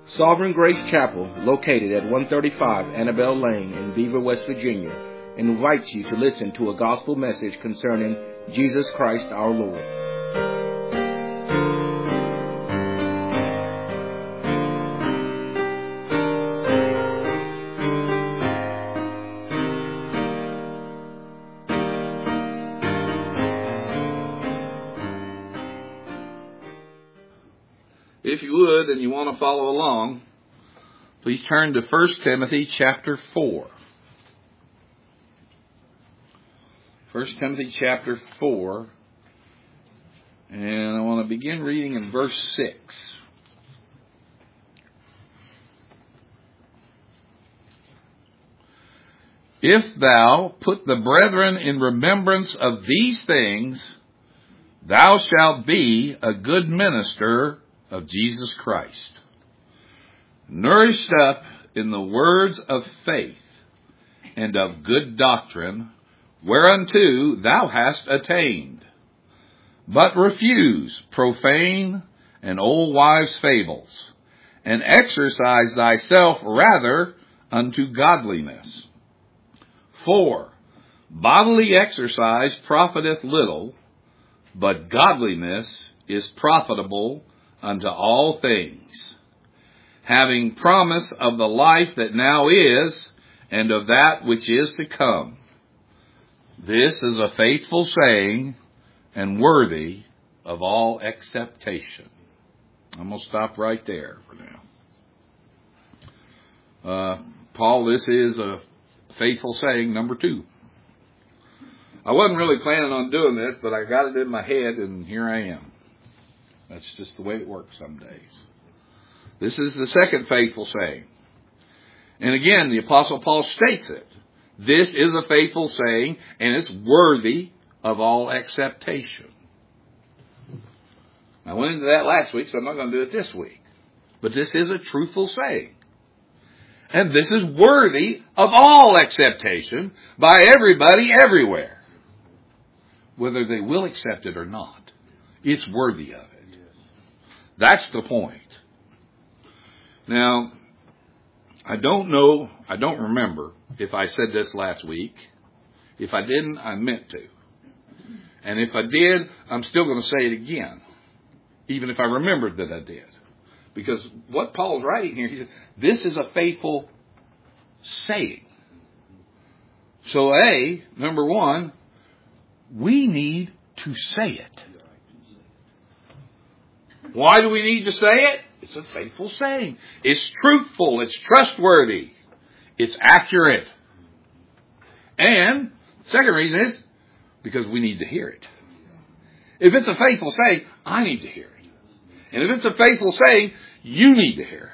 Sovereign Grace Chapel, located at 135 Annabelle Lane in Beaver, West Virginia, invites you to listen to a gospel message concerning Jesus Christ our Lord. If you would, and you want to follow along, please turn to 1 Timothy chapter 4. 1 Timothy chapter 4, and I want to begin reading in verse 6. If thou put the brethren in remembrance of these things, thou shalt be a good minister of Jesus Christ, nourished up in the words of faith and of good doctrine, whereunto thou hast attained. But refuse profane and old wives' fables, and exercise thyself rather unto godliness. For bodily exercise profiteth little, but godliness is profitable unto all things, having promise of the life that now is, and of that which is to come. This is a faithful saying, and worthy of all acceptation. I'm going to stop right there for now. Paul, this is a faithful saying number 2. I wasn't really planning on doing this, but I got it in my head, and here I am. That's just the way it works some days. This is the second faithful saying. And again, the Apostle Paul states it. This is a faithful saying, and it's worthy of all acceptation. I went into that last week, so I'm not going to do it this week. But this is a truthful saying. And this is worthy of all acceptation by everybody everywhere. Whether they will accept it or not, it's worthy of it. That's the point. Now, I don't remember if I said this last week. If I didn't, I meant to. And if I did, I'm still going to say it again, even if I remembered that I did. Because what Paul's writing here, he said, this is a faithful saying. So number 1, we need to say it. Why do we need to say it? It's a faithful saying. It's truthful. It's trustworthy. It's accurate. And the second reason is because we need to hear it. If it's a faithful saying, I need to hear it. And if it's a faithful saying, you need to hear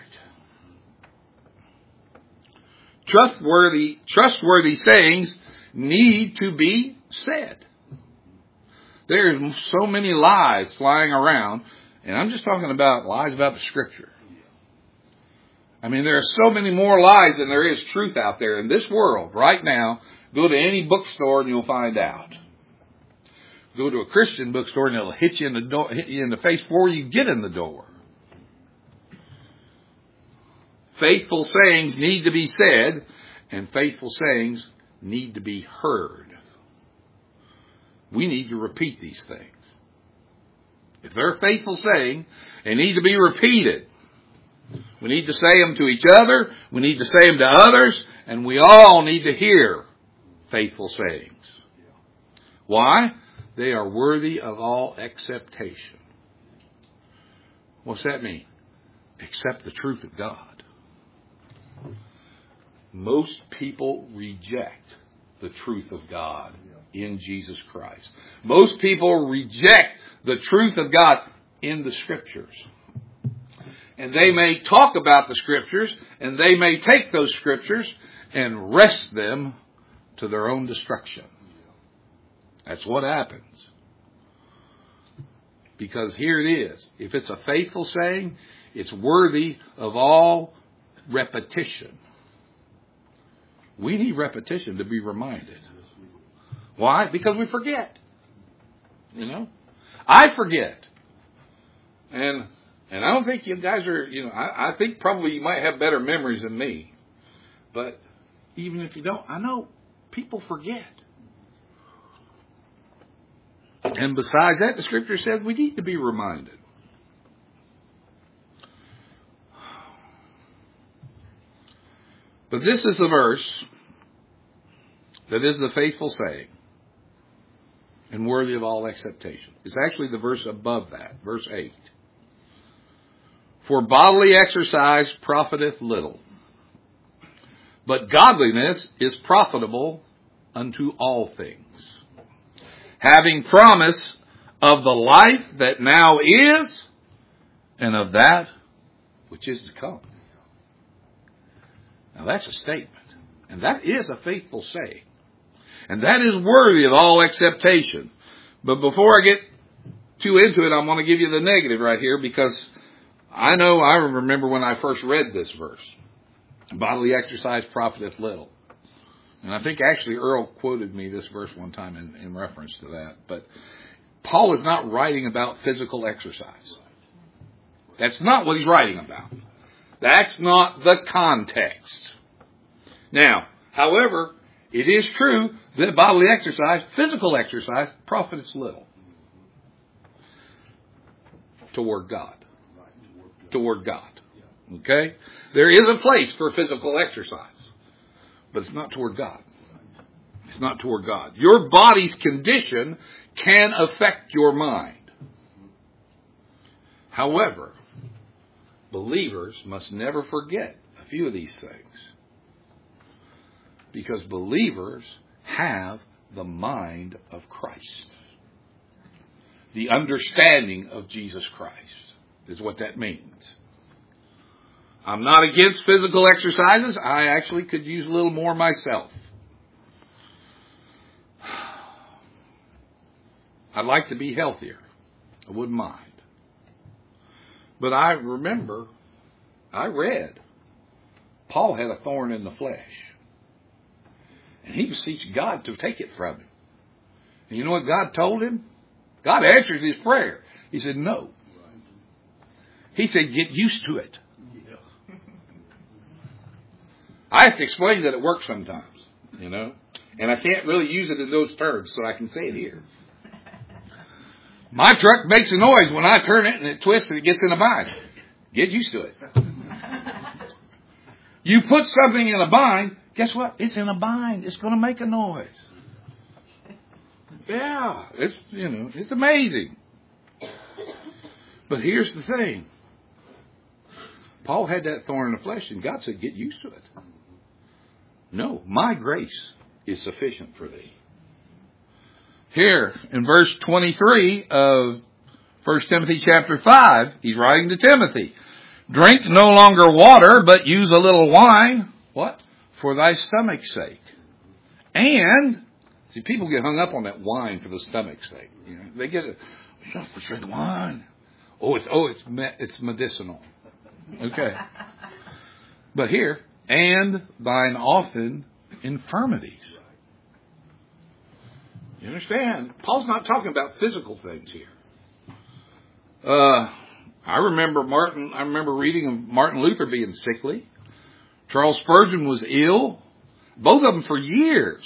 it. Trustworthy sayings need to be said. There's so many lies flying around. And I'm just talking about lies about the Scripture. I mean, there are so many more lies than there is truth out there in this world right now. Go to any bookstore and you'll find out. Go to a Christian bookstore and it'll hit you in the face before you get in the door. Faithful sayings need to be said, and faithful sayings need to be heard. We need to repeat these things. If they're a faithful saying, they need to be repeated. We need to say them to each other. We need to say them to others. And we all need to hear faithful sayings. Why? They are worthy of all acceptation. What's that mean? Accept the truth of God. Most people reject the truth of God in Jesus Christ. Most people reject the truth of God in the Scriptures. And they may talk about the Scriptures, and they may take those Scriptures and wrest them to their own destruction. That's what happens. Because here it is. If it's a faithful saying, it's worthy of all repetition. We need repetition to be reminded. Why? Because we forget. I forget. And And I don't think you guys are, I think probably you might have better memories than me. But even if you don't, I know people forget. And besides that, the Scripture says we need to be reminded. But this is the verse that is the faithful saying and worthy of all acceptation. It's actually the verse above that, verse 8. For bodily exercise profiteth little, but godliness is profitable unto all things, having promise of the life that now is and of that which is to come. Now that's a statement, and that is a faithful saying, and that is worthy of all acceptation. But before I get too into it, I'm going to give you the negative right here, because I remember when I first read this verse, bodily exercise profiteth little. And I think actually Earl quoted me this verse one time in reference to that. But Paul is not writing about physical exercise. That's not what he's writing about. That's not the context. Now, however, it is true that bodily exercise, physical exercise, profits little toward God. Toward God. Okay? There is a place for physical exercise, but it's not toward God. It's not toward God. Your body's condition can affect your mind. However, believers must never forget a few of these things, because believers have the mind of Christ. The understanding of Jesus Christ is what that means. I'm not against physical exercises. I actually could use a little more myself. I'd like to be healthier. I wouldn't mind. But I remember, I read, Paul had a thorn in the flesh. And he beseeched God to take it from him. And you know what God told him? God answered his prayer. He said, no. He said, get used to it. I have to explain that at work sometimes, and I can't really use it in those terms, so I can say it here. My truck makes a noise when I turn it, and it twists and it gets in a bind. Get used to it. You put something in a bind, guess what? It's in a bind. It's going to make a noise. Yeah, it's amazing. But here's the thing. Paul had that thorn in the flesh, and God said, get used to it. No, my grace is sufficient for thee. Here, in verse 23 of 1 Timothy chapter 5, he's writing to Timothy. Drink no longer water, but use a little wine. What? For thy stomach's sake. And, see, people get hung up on that wine for the stomach's sake. They get it. Let's drink wine. It's medicinal. Okay. But here, and thine often infirmities. You understand? Paul's not talking about physical things here. I remember reading of Martin Luther being sickly. Charles Spurgeon was ill. Both of them for years.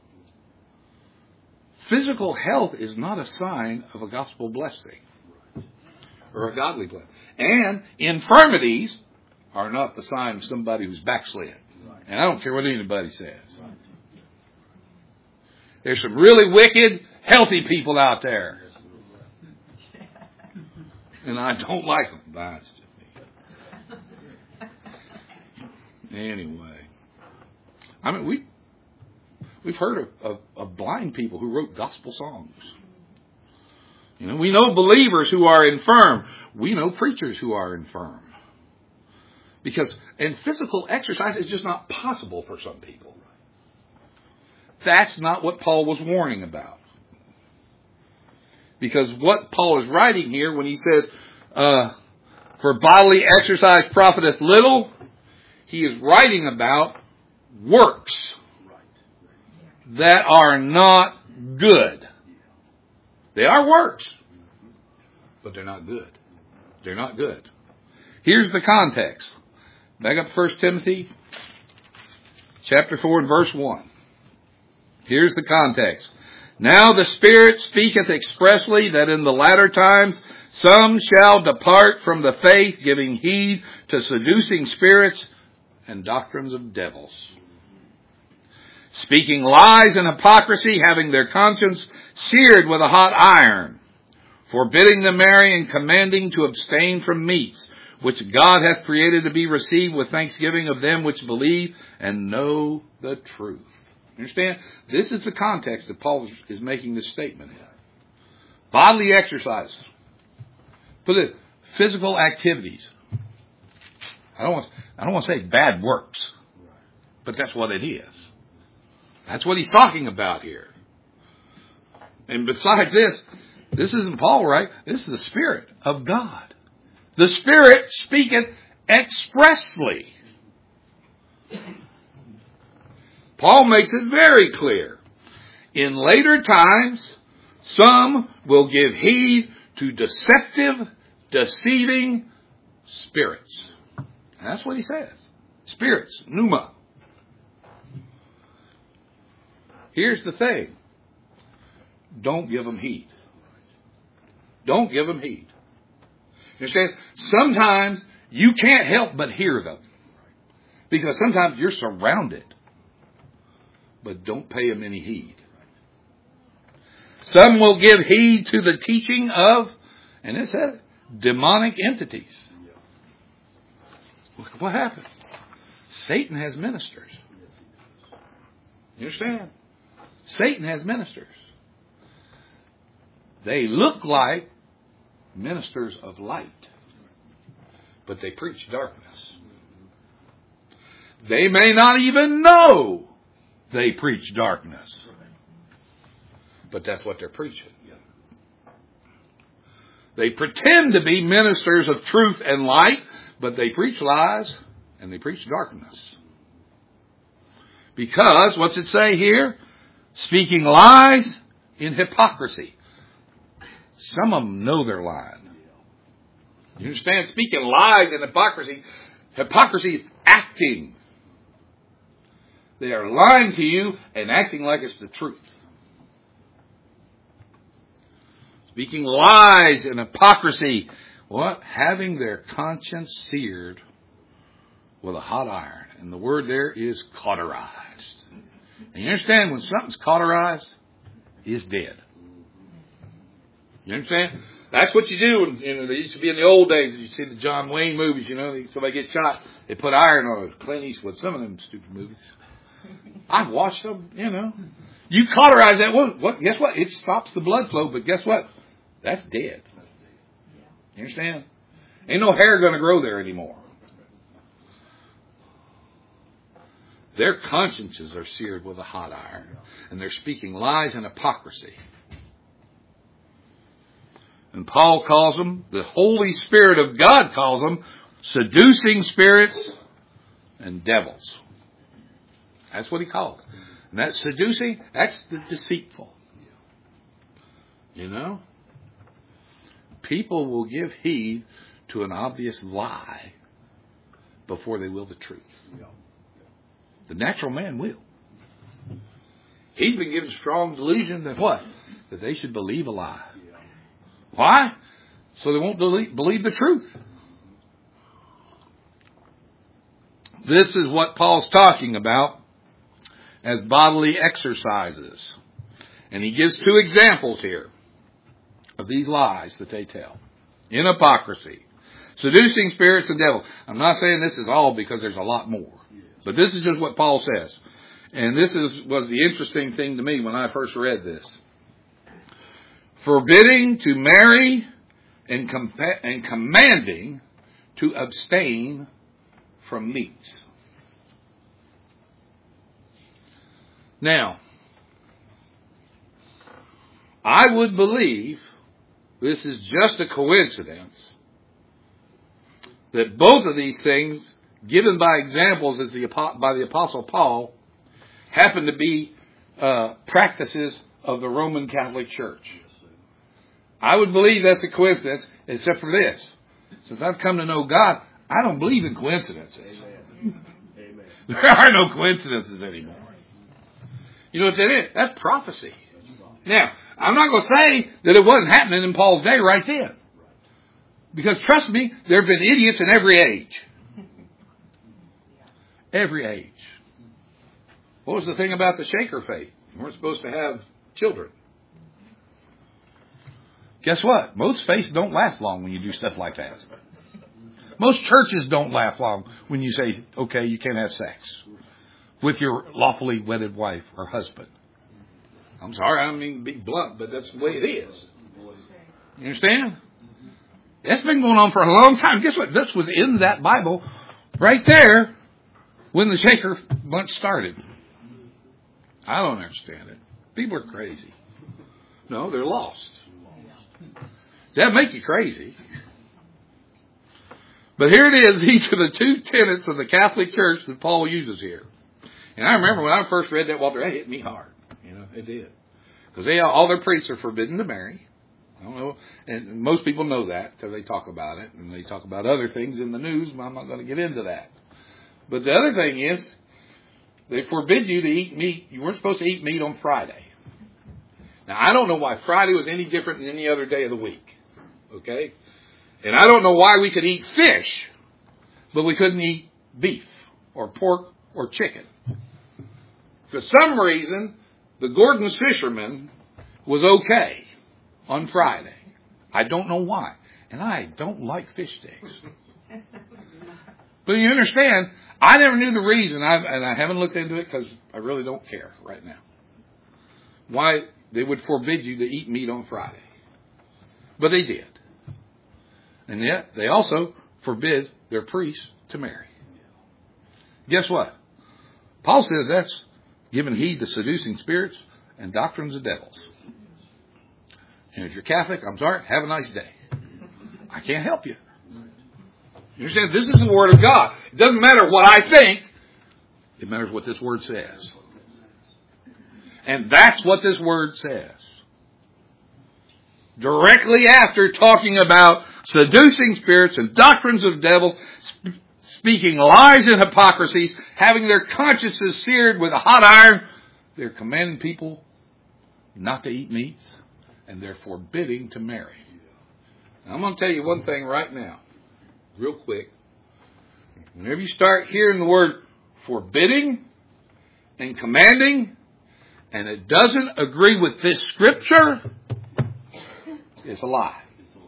Physical health is not a sign of a gospel blessing or a godly blessing. And infirmities are not the sign of somebody who's backslid. And I don't care what anybody says. There's some really wicked, healthy people out there. And I don't like them. That's just me. Anyway. I mean, we've heard of blind people who wrote gospel songs. We know believers who are infirm. We know preachers who are infirm. And physical exercise is just not possible for some people. That's not what Paul was warning about. Because what Paul is writing here when he says, for bodily exercise profiteth little, he is writing about works that are not good. They are works, but they're not good. They're not good. Here's the context. Back up 1 Timothy chapter 4 and verse 1. Here's the context. Now the Spirit speaketh expressly that in the latter times some shall depart from the faith, giving heed to seducing spirits and doctrines of devils, speaking lies and hypocrisy, having their conscience seared with a hot iron, forbidding to marry and commanding to abstain from meats, which God hath created to be received with thanksgiving of them which believe and know the truth. You understand? This is the context that Paul is making this statement in. Bodily exercise. Put it, physical activities. I don't want to say bad works, but that's what it is. That's what he's talking about here. And besides this isn't Paul, right? This is the Spirit of God. The Spirit speaketh expressly. Paul makes it very clear. In later times, some will give heed to deceptive, deceiving spirits. And that's what he says. Spirits, pneuma. Here's the thing. Don't give them heed. Don't give them heed. You understand? Sometimes you can't help but hear them. Because sometimes you're surrounded. But don't pay them any heed. Some will give heed to the teaching of, and it says, demonic entities. Look what happened. Satan has ministers. You understand? Satan has ministers. They look like ministers of light, but they preach darkness. They may not even know they preach darkness, but that's what they're preaching. They pretend to be ministers of truth and light, but they preach lies and they preach darkness. Because, what's it say here? Speaking lies in hypocrisy. Some of them know they're lying. You understand? Speaking lies in hypocrisy. Hypocrisy is acting. They are lying to you and acting like it's the truth. Speaking lies and hypocrisy. What? Having their conscience seared with a hot iron. And the word there is cauterized. And you understand, when something's cauterized, it's dead. You understand? That's what you do. It used to be in the old days. You see the John Wayne movies, somebody gets shot, they put iron on it. Clint Eastwood, some of them stupid movies. I've watched them, You cauterize that wound. What? Guess what? It stops the blood flow, but guess what? That's dead. You understand? Ain't no hair going to grow there anymore. Their consciences are seared with a hot iron, and they're speaking lies and hypocrisy. And Paul calls them, the Holy Spirit of God calls them, seducing spirits and devils. That's what he calls it. And that seducing, that's the deceitful. People will give heed to an obvious lie before they will the truth. The natural man will. He's been given strong delusion that what? That they should believe a lie. Why? So they won't believe the truth. This is what Paul's talking about as bodily exercises. And he gives two examples here of these lies that they tell. In hypocrisy. Seducing spirits and devils. I'm not saying this is all, because there's a lot more. But this is just what Paul says. And this was the interesting thing to me when I first read this. Forbidding to marry and commanding to abstain from meats. Now, I would believe this is just a coincidence that both of these things, given by examples by the Apostle Paul, happen to be practices of the Roman Catholic Church. I would believe that's a coincidence, except for this. Since I've come to know God, I don't believe in coincidences. There are no coincidences anymore. You know what that is? That's prophecy. Now, I'm not going to say that it wasn't happening in Paul's day right then. Because trust me, there have been idiots in every age. Every age. What was the thing about the Shaker faith? You weren't supposed to have children. Guess what? Most faiths don't last long when you do stuff like that. Most churches don't last long when you say, okay, you can't have sex with your lawfully wedded wife or husband. I'm sorry, I don't mean to be blunt, but that's the way it is. You understand? That's been going on for a long time. Guess what? This was in that Bible right there when the Shaker bunch started. I don't understand it. People are crazy. No, they're lost. Does that make you crazy? But here it is, each of the two tenets of the Catholic Church that Paul uses here. And I remember when I first read that, Walter, that hit me hard. You know, it did. Because all their priests are forbidden to marry. I don't know. And most people know that because they talk about it. And they talk about other things in the news, but I'm not going to get into that. But the other thing is, they forbid you to eat meat. You weren't supposed to eat meat on Friday. Now, I don't know why Friday was any different than any other day of the week. Okay? And I don't know why we could eat fish, but we couldn't eat beef or pork or chicken. For some reason, the Gordon's fisherman was okay on Friday. I don't know why. And I don't like fish sticks. But you understand, I never knew the reason, and I haven't looked into it because I really don't care right now, why they would forbid you to eat meat on Friday. But they did. And yet, they also forbid their priests to marry. Guess what? Paul says that's giving heed to seducing spirits and doctrines of devils. And if you're Catholic, I'm sorry, have a nice day. I can't help you. You understand? This is the Word of God. It doesn't matter what I think. It matters what this Word says. And that's what this Word says. Directly after talking about seducing spirits and doctrines of devils, speaking lies and hypocrisies, having their consciences seared with a hot iron, they're commanding people not to eat meats, and they're forbidding to marry. Now, I'm going to tell you one thing right now, real quick. Whenever you start hearing the word forbidding and commanding, and it doesn't agree with this scripture, it's a lie.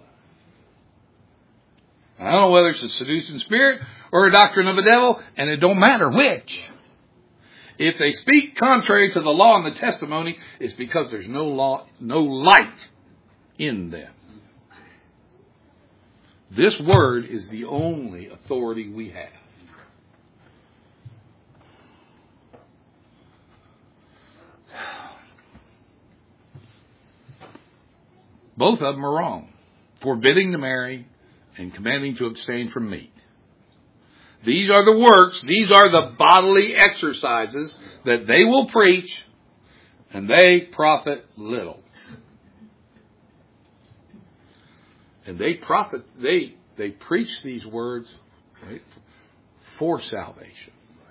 I don't know whether it's a seducing spirit or a doctrine of a devil, and it don't matter which. If they speak contrary to the law and the testimony, it's because there's no law, no light in them. This word is the only authority we have. Both of them are wrong. Forbidding to marry and commanding to abstain from meat. These are the works, these are the bodily exercises that they will preach, and they profit little. And they preach these words, right, for salvation.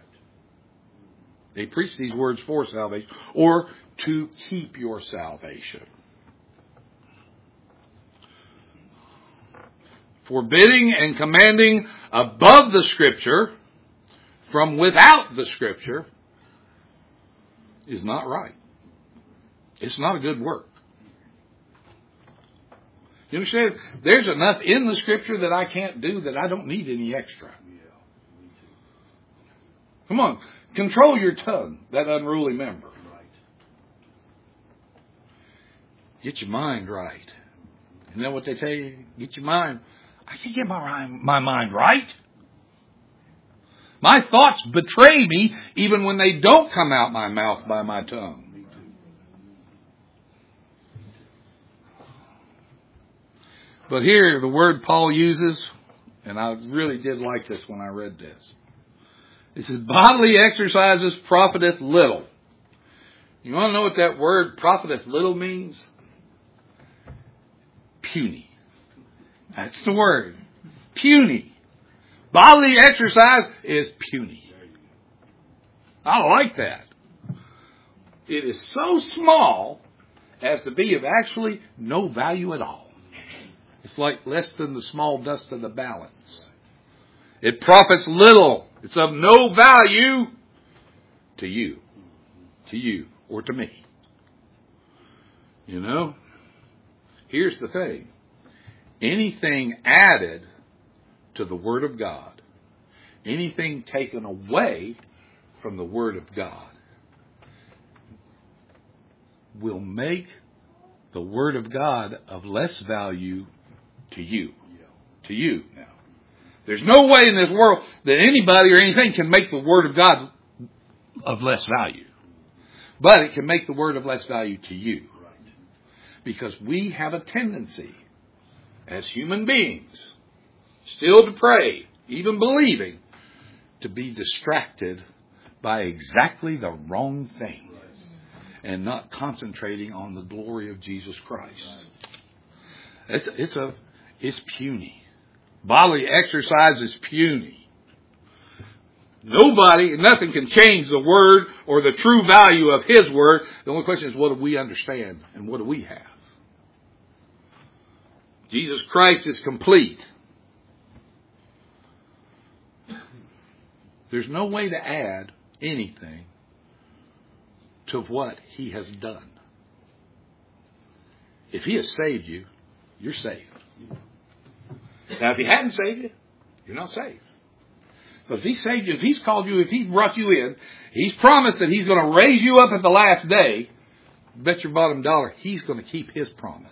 They preach these words for salvation, or to keep your salvation. Forbidding and commanding above the Scripture from without the Scripture is not right. It's not a good work. You understand? There's enough in the Scripture that I can't do that I don't need any extra. Come on. Control your tongue, that unruly member. Get your mind right. Isn't that what they say? Get your mind. I can't get my mind right. My thoughts betray me even when they don't come out my mouth by my tongue. But here, the word Paul uses, and I really did like this when I read this. It says, bodily exercises profiteth little. You want to know what that word profiteth little means? Puny. That's the word. Puny. Bodily exercise is puny. I like that. It is so small as to be of actually no value at all. It's like less than the small dust of the balance. It profits little. It's of no value to you, or to me. You know, here's the thing. Anything added to the Word of God, anything taken away from the Word of God, will make the Word of God of less value to you. To you now. There's no way in this world that anybody or anything can make the Word of God of less value. But it can make the Word of less value to you. Because we have a tendency, as human beings, still to pray, even believing, to be distracted by exactly the wrong thing and not concentrating on the glory of Jesus Christ. It's puny. Bodily exercise is puny. Nothing can change the Word or the true value of His Word. The only question is, what do we understand and what do we have? Jesus Christ is complete. There's no way to add anything to what He has done. If He has saved you, you're saved. Now, if He hadn't saved you, you're not saved. But if He saved you, if He's called you, if He's brought you in, He's promised that He's going to raise you up at the last day. Bet your bottom dollar He's going to keep His promise.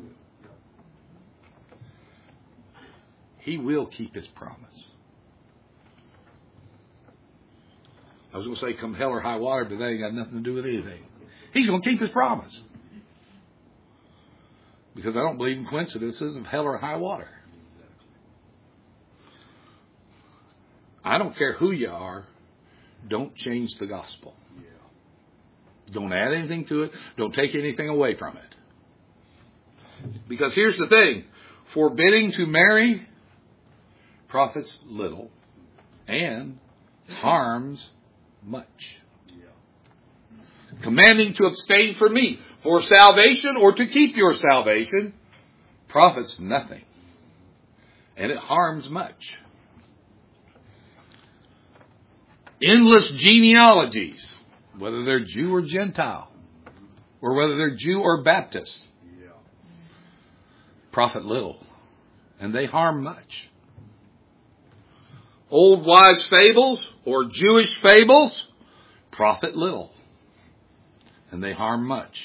He will keep His promise. I was going to say come hell or high water, but that ain't got nothing to do with anything. He's going to keep His promise. Because I don't believe in coincidences of hell or high water. I don't care who you are. Don't change the gospel. Don't add anything to it. Don't take anything away from it. Because here's the thing. Forbidding to marry profits little and harms much. Commanding to abstain from meat for salvation or to keep your salvation profits nothing. And it harms much. Endless genealogies, whether they're Jew or Gentile, or whether they're Jew or Baptist, profit little, and they harm much. Old wives' fables or Jewish fables profit little, and they harm much.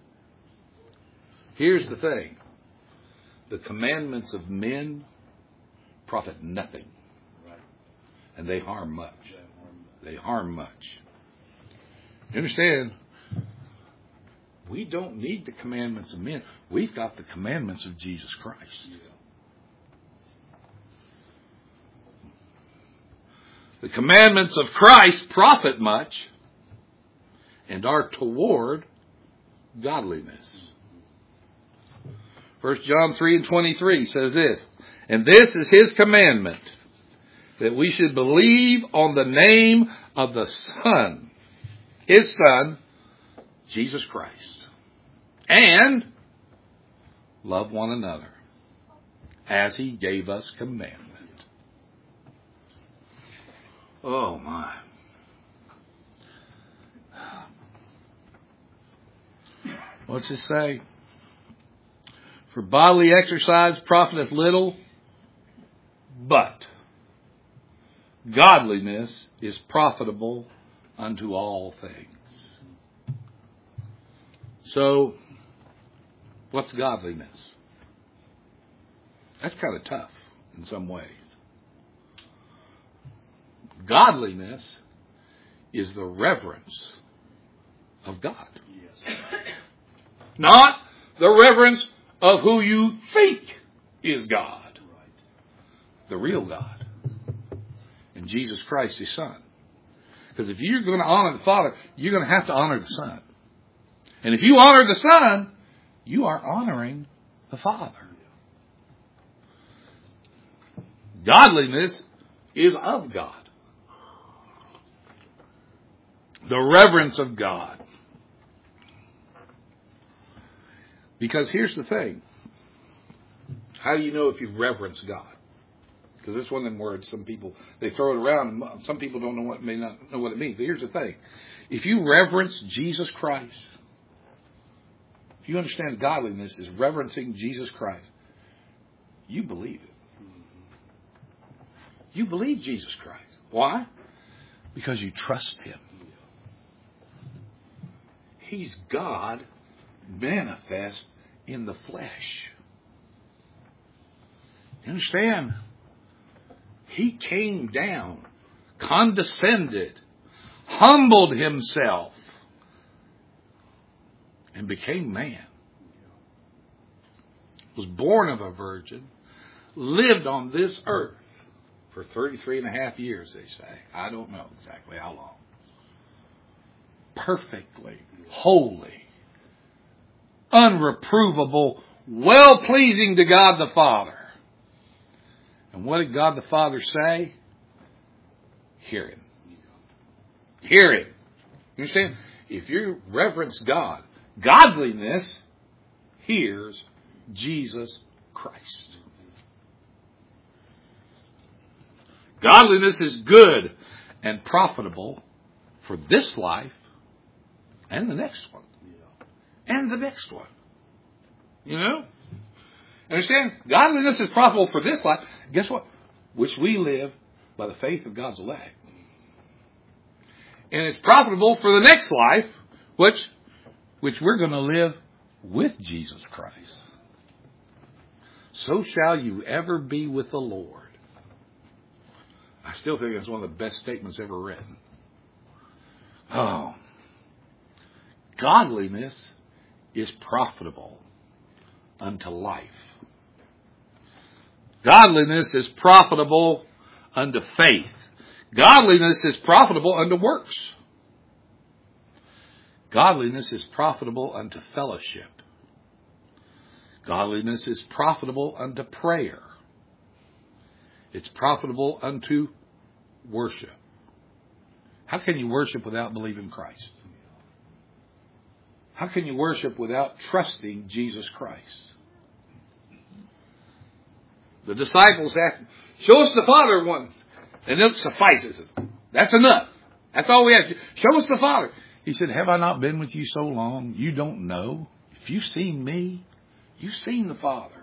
Here's the thing. The commandments of men profit nothing, and they harm much. They harm much. You understand? We don't need the commandments of men. We've got the commandments of Jesus Christ. The commandments of Christ profit much and are toward godliness. 1 John 3:23 says this, and this is His commandment, that we should believe on the name of the Son, His Son, Jesus Christ, and love one another as He gave us commandment. Oh my. What's it say? For bodily exercise profiteth little, but godliness is profitable unto all things. So, what's godliness? That's kind of tough in some ways. Godliness is the reverence of God. Not the reverence of who you think is God. The real God. And Jesus Christ, His Son. Because if you're going to honor the Father, you're going to have to honor the Son. And if you honor the Son, you are honoring the Father. Godliness is of God. The reverence of God. Because here's the thing. How do you know if you reverence God? Because it's one of them words some people, they throw it around, and some people may not know what it means. But here's the thing. If you reverence Jesus Christ, if you understand godliness is reverencing Jesus Christ, you believe it. You believe Jesus Christ. Why? Because you trust Him. He's God manifest in the flesh. You understand? He came down, condescended, humbled Himself, and became man. Was born of a virgin, lived on this earth for 33 and a half years, they say. I don't know exactly how long. Perfectly, holy, unreprovable, well-pleasing to God the Father. And what did God the Father say? Hear Him. Hear Him. You understand? If you reverence God, godliness hears Jesus Christ. Godliness is good and profitable for this life and the next one. And the next one. You know? Understand? Godliness is profitable for this life. Guess what? Which we live by the faith of God's elect. And it's profitable for the next life, which we're going to live with Jesus Christ. So shall you ever be with the Lord. I still think it's one of the best statements ever written. Oh. Godliness is profitable unto life. Godliness is profitable unto faith. Godliness is profitable unto works. Godliness is profitable unto fellowship. Godliness is profitable unto prayer. It's profitable unto worship. How can you worship without believing Christ? How can you worship without trusting Jesus Christ? The disciples asked, show us the Father once, and it suffices. That's enough. That's all we have. Show us the Father. He said, have I not been with you so long? You don't know. If you've seen me, you've seen the Father.